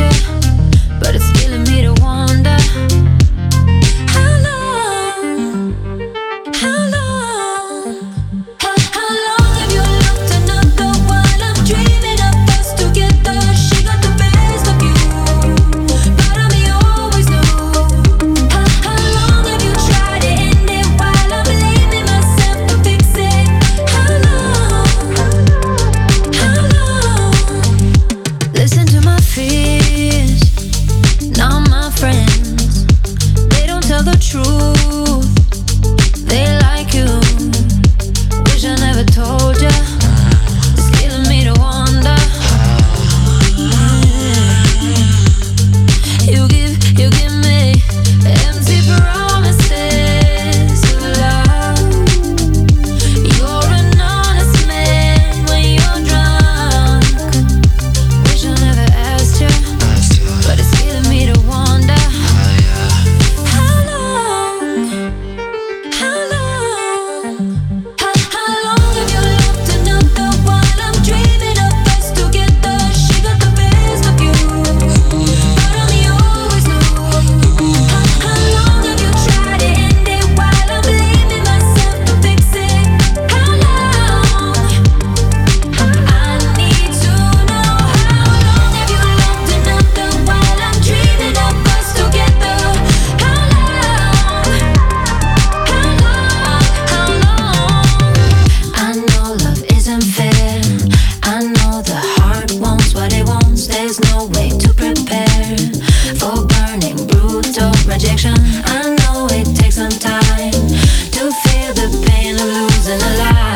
you, but it's killing me to wonder how long, how long, how long have you looked another while I'm dreaming of us together? She got the best of you, part of me always knew. How long have you tried to end it while I'm blaming myself to fix it? How long, how long? Listen to my fears, not my friends. They don't tell the truth, they like you. Wish I never told ya. It's killing me to wonder. You give me empty promises of love. You're an honest man when you're drunk. Wish I never asked you, but it's killing me to wonder how long, how long, how long have you loved another while I'm dreaming of us together? She got the best of you, part of me always knew. How long have you tried to end it while I'm blaming myself to fix it? How long? I need to know how long have you loved another while I'm dreaming of us together? How long? How long? How long? I know love isn't fair. I know the heart wants what it wants. There's no way to prepare for burning, brutal rejection. I know it takes some time to feel the pain of losing a life.